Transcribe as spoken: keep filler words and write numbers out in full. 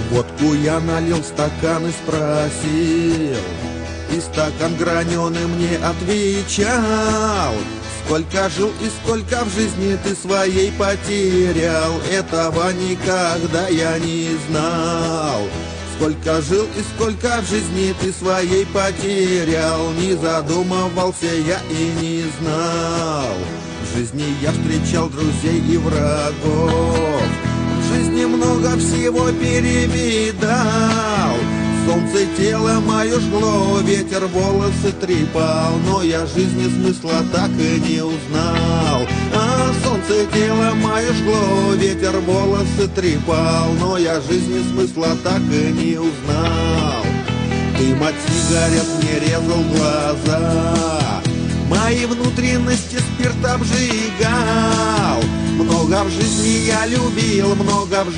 Водку я налил в стакан и спросил, и стакан граненый мне отвечал: сколько жил и сколько в жизни ты своей потерял, этого никогда я не знал. Сколько жил и сколько в жизни ты своей потерял, не задумывался я и не знал. В жизни я встречал друзей и врагов, в жизни много всего перевидал. Солнце тело мое жгло, ветер волосы трепал, но я жизни смысла так и не узнал. А солнце тело мое жгло, ветер волосы трепал, но я жизни смысла так и не узнал. Дым от сигарет мне резал глаза, мои внутренности спирт обжигал. Много в жизни я любил, много в